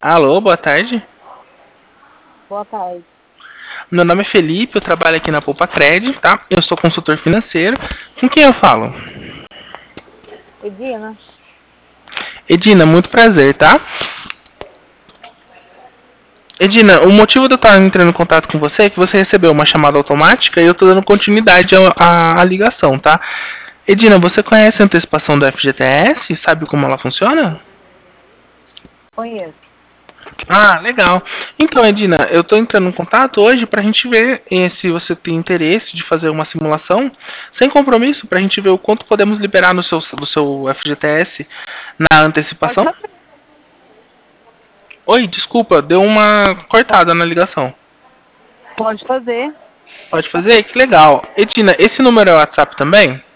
Alô, boa tarde. Boa tarde. Meu nome é Felipe, eu trabalho aqui na Poupa Cred, tá? Eu sou consultor financeiro. Com quem eu falo? Edina? Edina, muito prazer, tá? Edina, o motivo de eu estar entrando em contato com você é que você recebeu uma chamada automática e eu estou dando continuidade à ligação, tá? Edina, você conhece a antecipação do FGTS? Sabe como ela funciona? Conheço. Ah, legal. Então, Edina, eu estou entrando em contato hoje para a gente ver se você tem interesse de fazer uma simulação sem compromisso, para a gente ver o quanto podemos liberar no do seu FGTS na Pode antecipação. fazer. Oi, desculpa, deu uma Po- cortada na ligação. Pode fazer. Pode fazer? Que legal. Edina, esse número é o WhatsApp também?